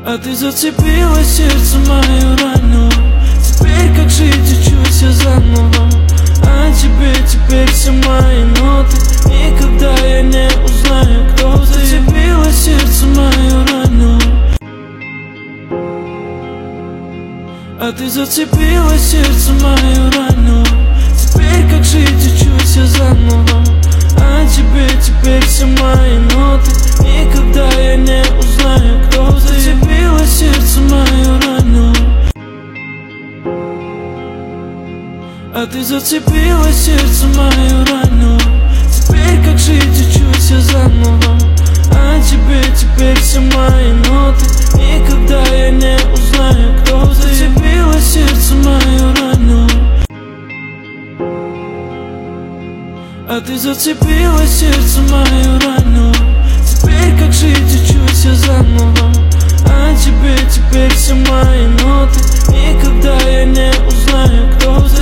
А ты зацепила сердце мое ранило. Теперь как жить учусь я заново. А тебе теперь все мои ноты. Никогда я не узнаю, кто зацепила сердце мое ранило. А ты зацепила сердце мое ранило. Теперь как жить учусь я заново. А тебе теперь все мои ноты. Никогда я не узнаю, кто зацепила сердце мое ранило. А ты зацепила сердце мое ранило. Теперь как жить учусь я заново. А тебе теперь все мои ноты. Никогда я не узнаю, кто зацепила сердце мое ранило. А ты зацепила сердце мое ранило. Теперь как жить учусь я заново. А тебе теперь все мои ноты. Никогда я не узнаю, кто зацепила.